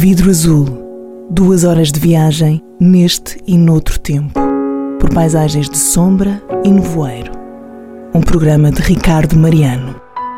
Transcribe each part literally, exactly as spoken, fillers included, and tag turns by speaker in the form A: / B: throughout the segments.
A: Vidro Azul. Duas horas de viagem neste e noutro tempo, por paisagens de sombra e nevoeiro. Um programa de Ricardo Mariano.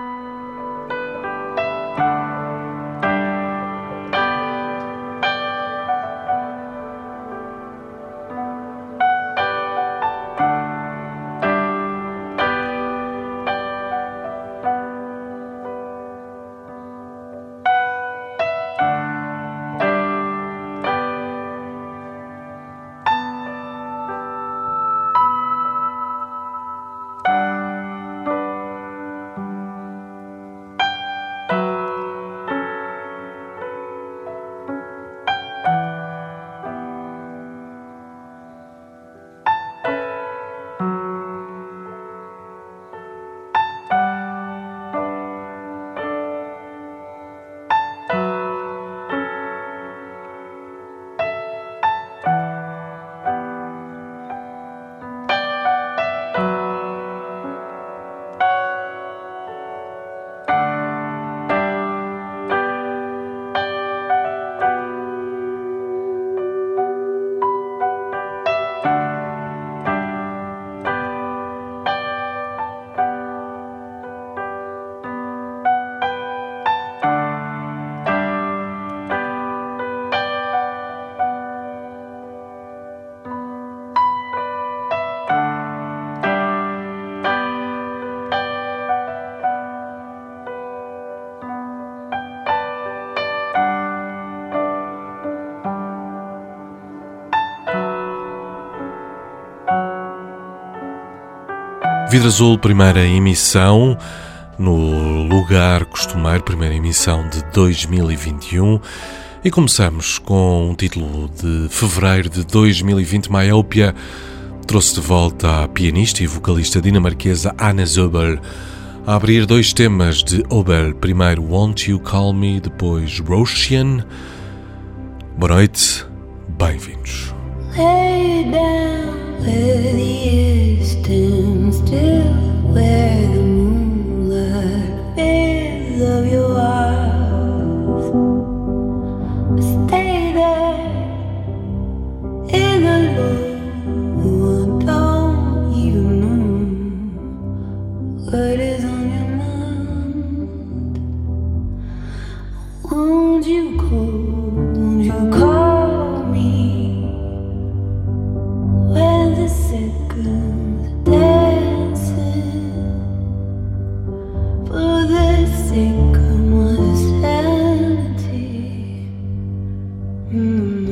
B: Vidro Azul, primeira emissão, no lugar costumeiro, primeira emissão de dois mil e vinte e um. E começamos com um título de fevereiro de dois mil e vinte. Myopia trouxe de volta a pianista e vocalista dinamarquesa Anne Zobel a abrir dois temas de Obel. Primeiro Won't You Call Me, depois Roshan. Boa noite, bem-vindos.
C: Lay down where the air stands still, where the moonlight fades of your eyes. Stay there in the low, I don't even know what is on your mind. Won't you call, won't you call me when the seconds dancing for the sake of my sanity? Mm-hmm.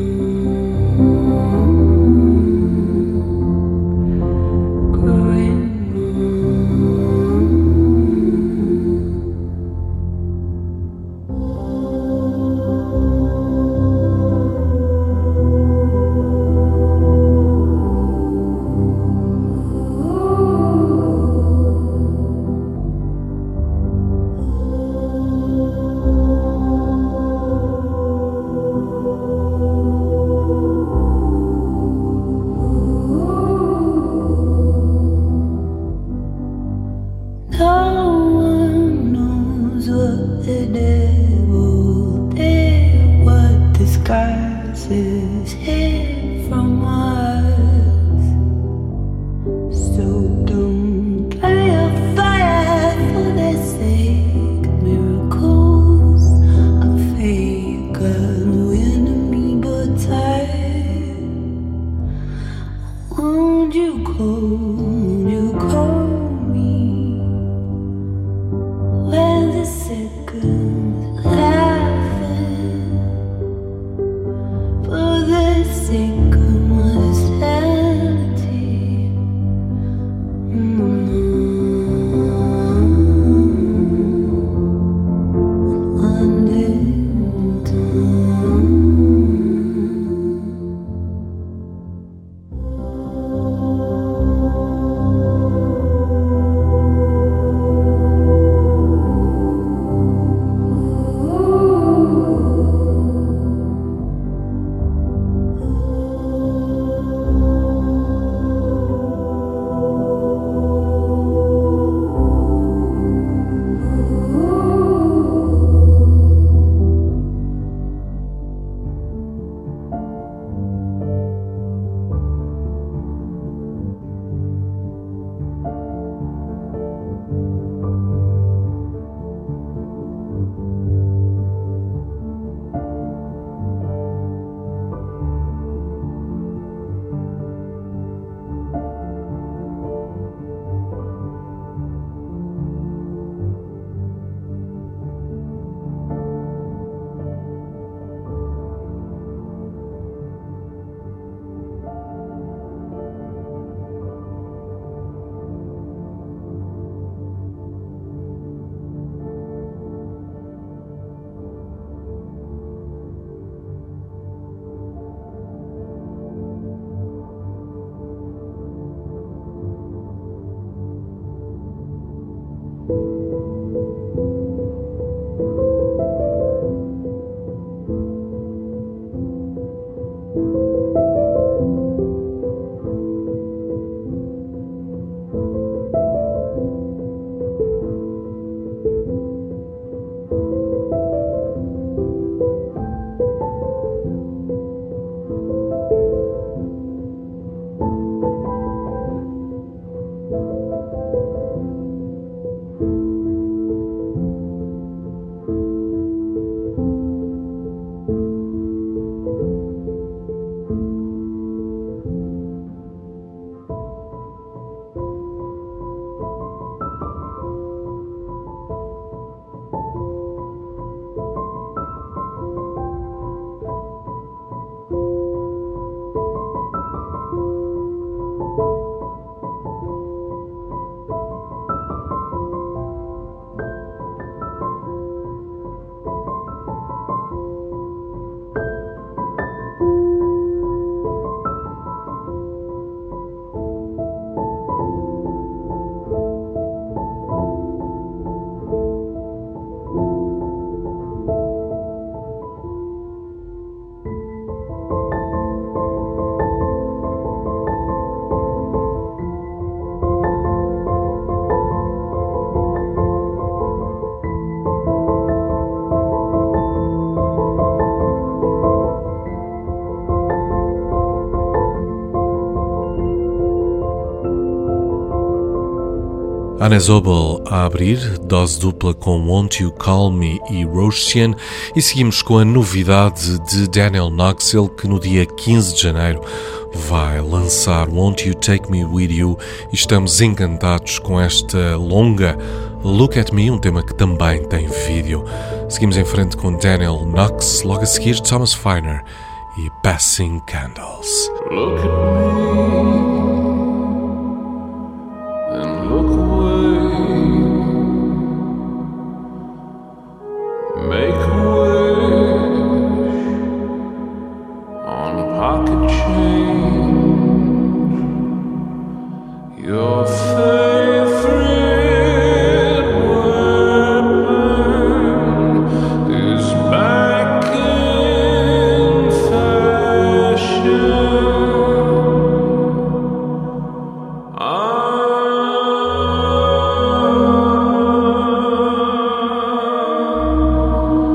C: Sing
B: Anne Zobel a abrir, dose dupla com Won't You Call Me e Roshan, e seguimos com a novidade de Daniel Knoxville, que no dia quinze de janeiro vai lançar Won't You Take Me With You, e estamos encantados com esta longa Look At Me, um tema que também tem vídeo. Seguimos em frente com Daniel Knox, logo a seguir Thomas Feiner e Passing Candles.
D: Look at me and look away. Make a wish on a pocket change. Your favorite weapon is back in fashion. I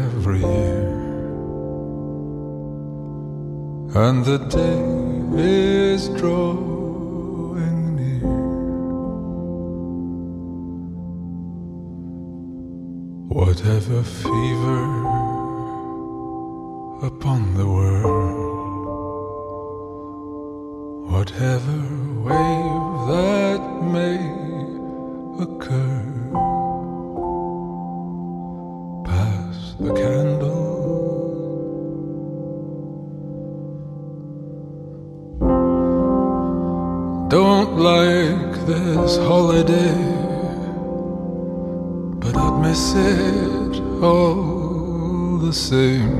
E: every year, and the day is drawing near. Whatever fever upon the world, whatever wave that may occur, pass the candle. Don't like this holiday, but I'd miss it all the same.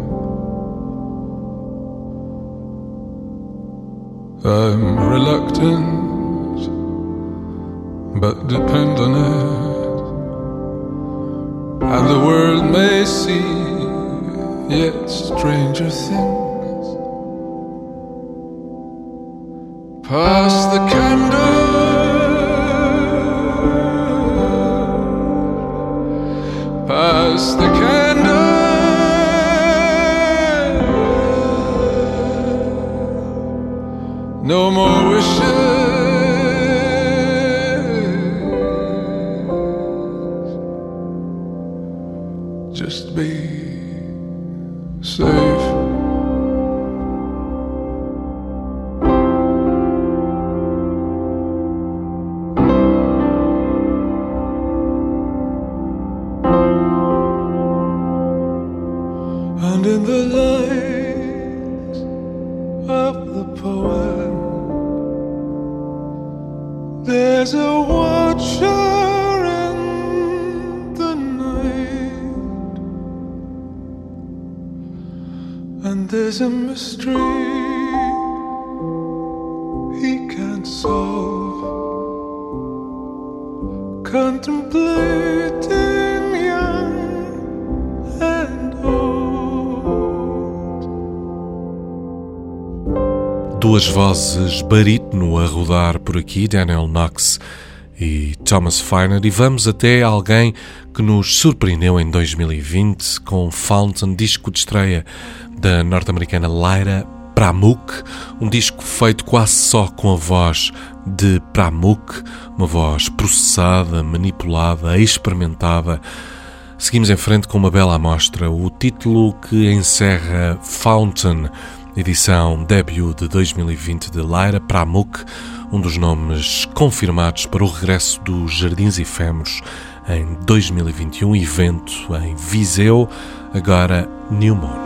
E: I'm reluctant, but depend on it, and the world may see yet stranger things. Pass the candle, pass the candle. No more wishes, just be safe. And in the light of the poem, there's a watcher in the night, and there's a mystery he can't solve, contemplating young and old.
B: Duas vozes barítono a rodar por aqui, Daniel Knox e Thomas Feiner, e vamos até alguém que nos surpreendeu em dois mil e vinte com Fountain, disco de estreia da norte-americana Lyra Pramuk, um disco feito quase só com a voz de Pramuk, uma voz processada, manipulada, experimentada. Seguimos em frente com uma bela amostra, o título que encerra Fountain, edição debut de dois mil e vinte de Lyra Pramuk, um dos nomes confirmados para o regresso dos Jardins Efêmeros em dois mil e vinte e um, evento em Viseu, agora New Moon.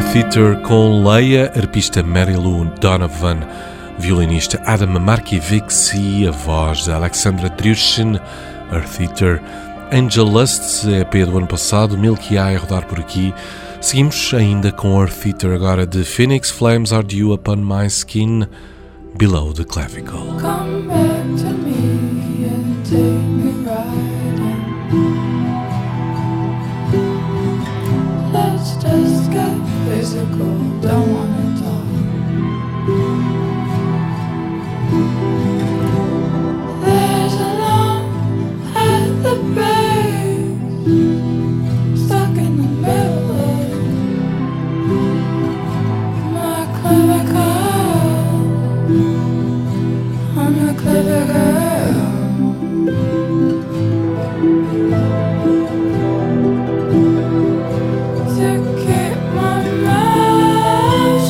B: Earth Eater com Leia, arpista Mary Lou Donovan, violinista Adam Markiewicz e a voz de Alexandra Trushin. Earth Eater, Angel Lust, E P do ano passado, Milky Eye a rodar por aqui. Seguimos ainda com Earth Eater agora de Phoenix Flames Are Dew Upon My Skin, Below the Clavicle.
C: Come back to me and take me riding. Let's just get physical, don't wanna talk. There's a lump at the base, stuck in the middle of my clavicle. I'm a clever girl. To keep my mouth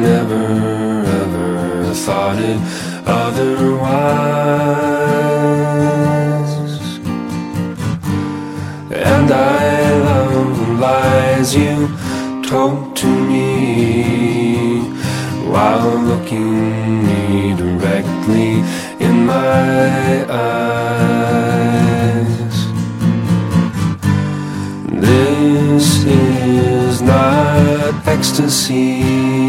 F: never ever thought it otherwise. And I love the lies you told to me while looking me directly in my eyes. This is not ecstasy,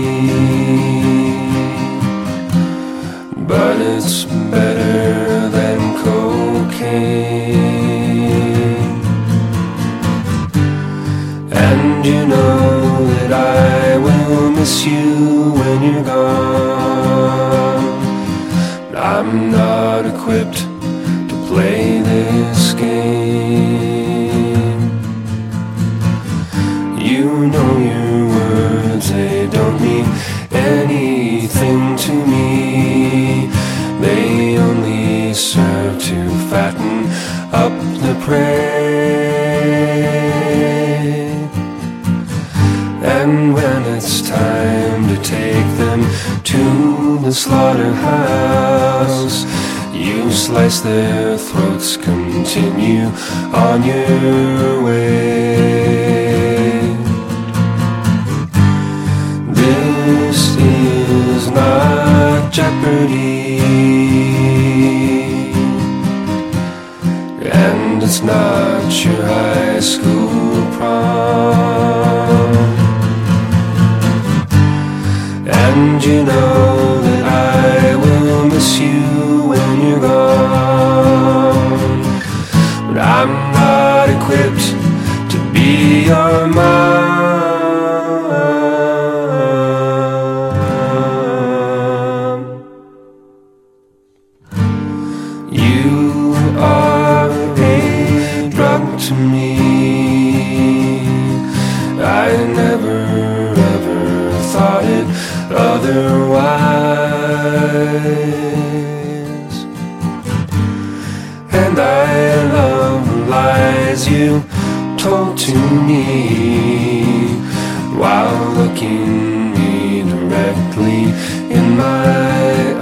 F: but it's better than cocaine. And you know that I will miss you when you're gone. I'm not equipped to play this game. You know your words, they don't mean anything to me. They only serve to fatten up the prey. And when it's time to take them to the slaughterhouse, you slice their throats, continue on your way. This is not Jeopardy, and it's not your high school prom. And you know that I will miss you when you're gone. But I'm not equipped to be your mom. You are a drug to me. I never ever thought it otherwise. And I love the lies you told to me while looking me directly in my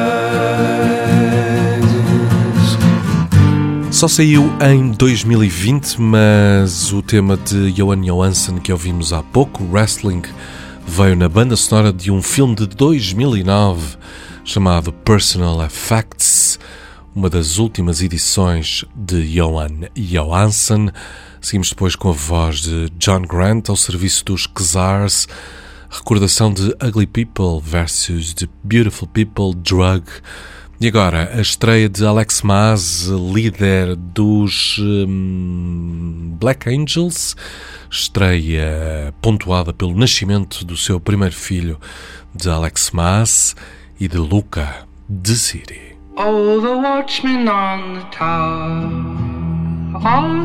F: eyes.
B: Só saiu em dois mil e vinte, mas o tema de Jóhann Jóhannsson que ouvimos há pouco, Wrestling, veio na banda sonora de um filme de dois mil e nove chamado Personal Effects, uma das últimas edições de Jóhann Jóhannsson. Seguimos depois com a voz de John Grant ao serviço dos Czars, recordação de Ugly People versus The Beautiful People, Drug. E agora, a estreia de Alex Maas, líder dos hum, Black Angels, estreia pontuada pelo nascimento do seu primeiro filho, de Alex Maas e de Luca, The City.
G: Oh, the watchmen on the tower, all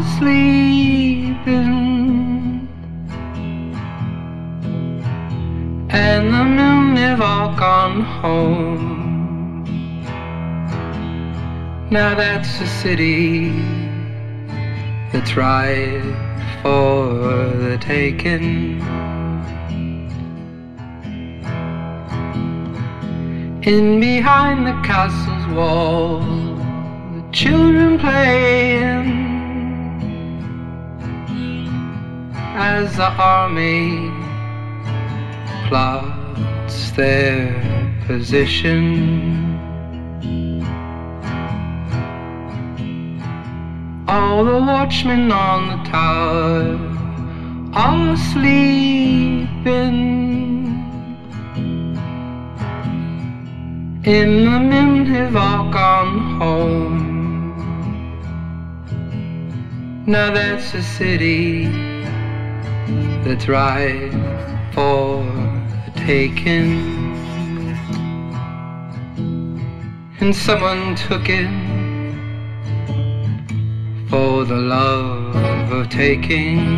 G: sleeping, and the men have all gone home. Now that's a city that's ripe for the taking. In behind the castle's wall, the children playing as the army plots their position. All the watchmen on the tower are sleeping, and the men have all gone home. Now that's a city that's ripe for the taking, and someone took it for the love of taking.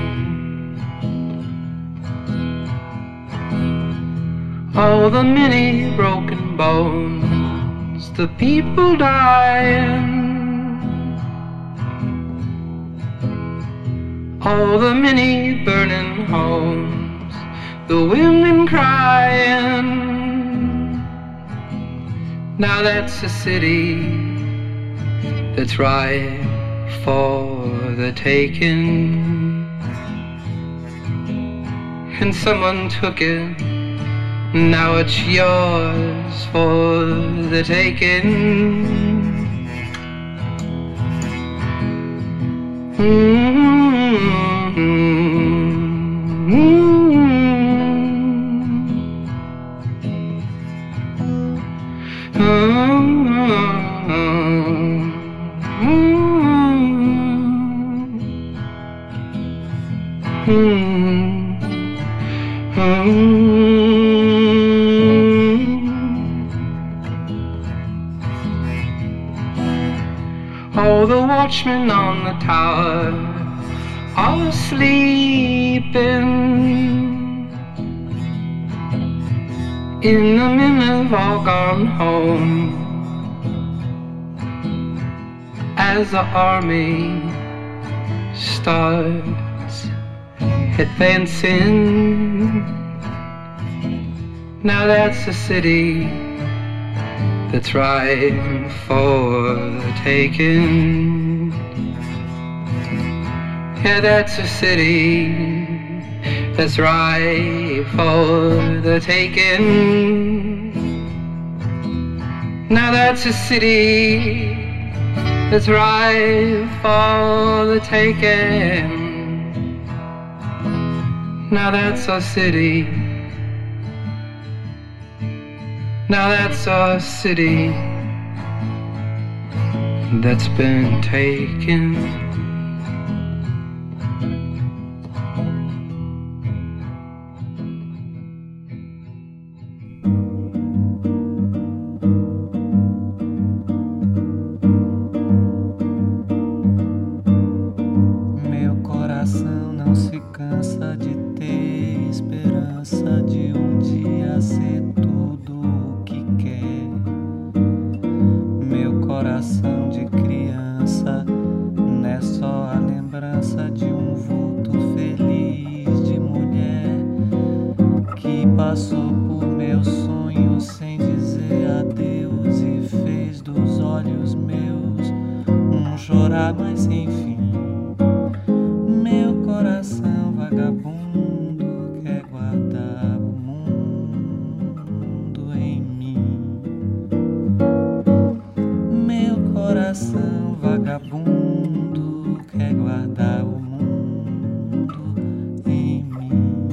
G: All the many broken bones, the people dying, all the many burning homes, the women and crying. Now that's a city that's ripe for the taking. And someone took it, now it's yours for the taking. Mm-hmm. Oh, the watchmen on the tower are sleeping. In the men have all gone home as the army starts advancing. Now that's a city that's ripe for the taking. Yeah, that's a city that's ripe for the taking. Now that's a city that's ripe for the taking. Now that's a city. Now that's a city that's been taken.
H: Meu coração não se cansa de ter esperança de um dia ser tudo o que quer. Meu coração de criança não é só a lembrança de um vulto feliz de mulher que passou por meus sonhos sem dizer adeus e fez dos olhos meus um chorar mas sem fim. Meu coração vagabundo quer guardar o mundo em mim. Meu coração vagabundo quer guardar o mundo em mim.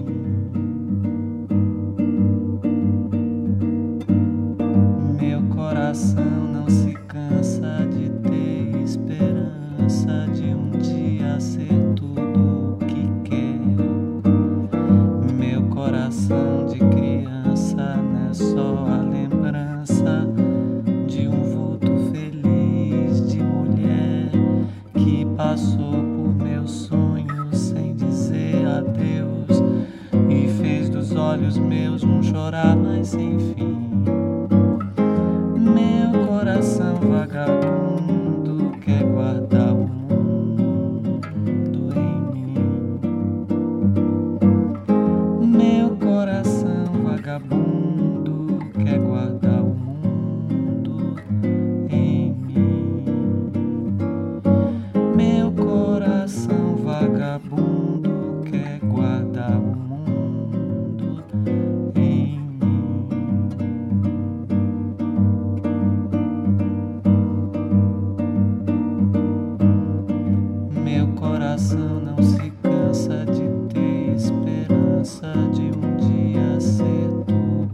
H: Meu coração não se cansa de ter esperança de um dia ser tudo o que quer. Meu coração de criança não é só a lembrança de um vulto feliz de mulher que passou por meus sonhos sem dizer adeus e fez dos olhos meus um chorar mas sem fim. Meu coração vagabundo quer guardar o mundo em mim. Meu coração vagabundo quer guardar o mundo em mim. Meu coração vagabundo quer guardar o mundo em mim. Meu coração não se cansa de ter esperança de um dia ser tudo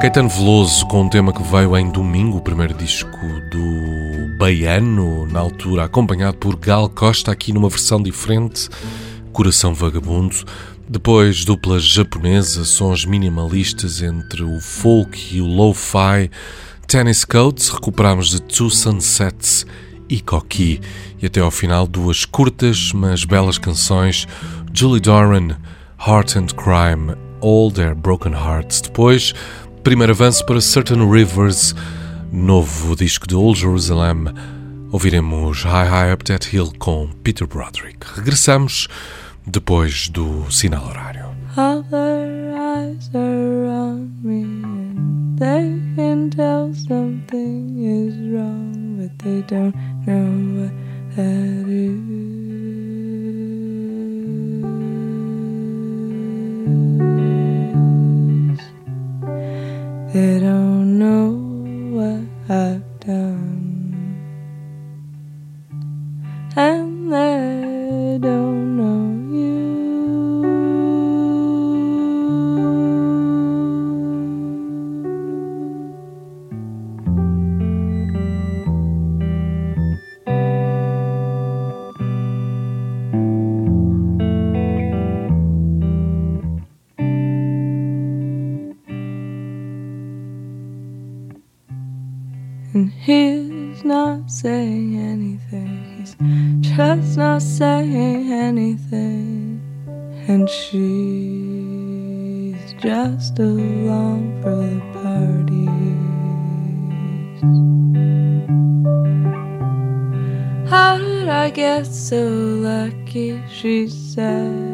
B: Caetano Veloso, com um tema que veio em domingo, o primeiro disco do Baiano, na altura acompanhado por Gal Costa, aqui numa versão diferente, Coração Vagabundo. Depois, dupla japonesa, sons minimalistas entre o folk e o lo-fi. Tennis Coats, recuperámos de Two Sunsets e Coqui. E até ao final, duas curtas, mas belas canções. Julie Doran, Heart and Crime, All Their Broken Hearts. Depois, primeiro avanço para Certain Rivers, novo disco de Old Jerusalem. Ouviremos High High Up That Hill com Peter Broderick. Regressamos depois do sinal horário.
I: Other eyes are on me and they can tell something is wrong, but they don't know what that is. They don't know what I've done, and they don't know you. And he's not saying anything, he's just not saying anything. And she's just along for the parties. How did I get so lucky, she said.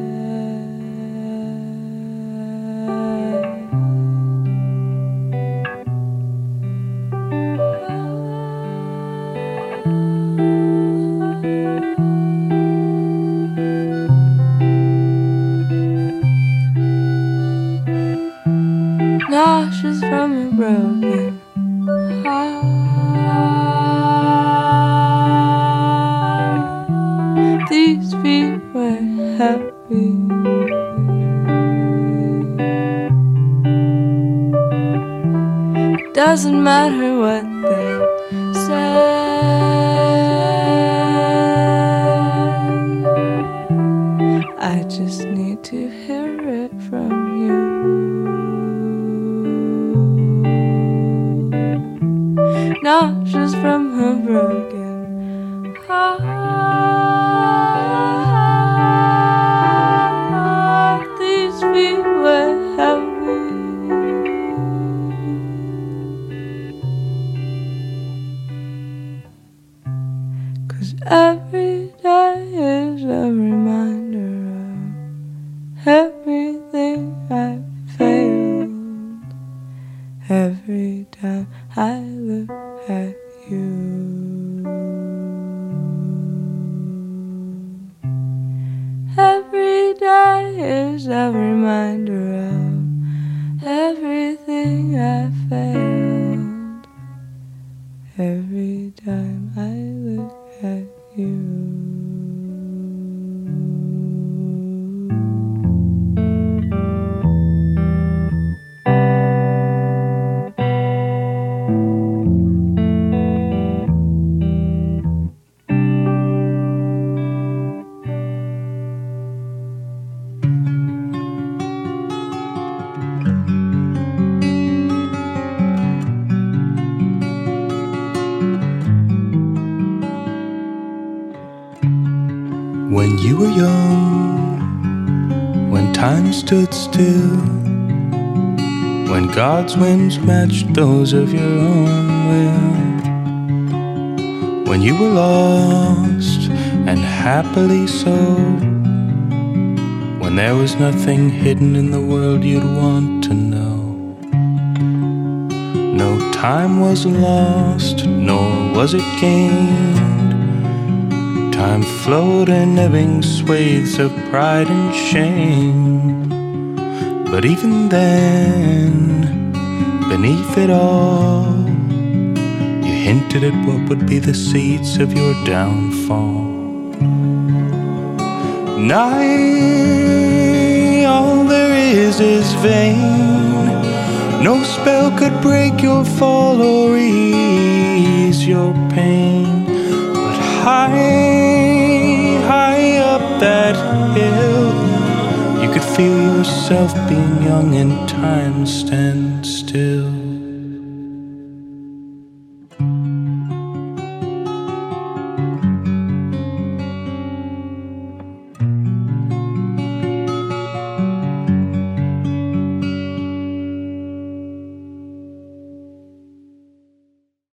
I: Nauseous from a broken heart. These feet were happy. Doesn't matter what they say. I just need to hear it from you. Nauseous from her broken heart. These feet were heavy. Cause every day is a reminder of everything I failed. Every time I look at you, every day is a reminder of everything I failed. Every time I look at you.
J: When you were young, when time stood still, when God's winds matched those of your own will, when you were lost and happily so, when there was nothing hidden in the world you'd want to know. No time was lost, nor was it gained. Time flowed in ebbing swathes of pride and shame. But even then, beneath it all, you hinted at what would be the seeds of your downfall. Nigh, all there is is vain. No spell could break your fall or ease your pain. But high, high up that hill, you could feel yourself being young and time stand still.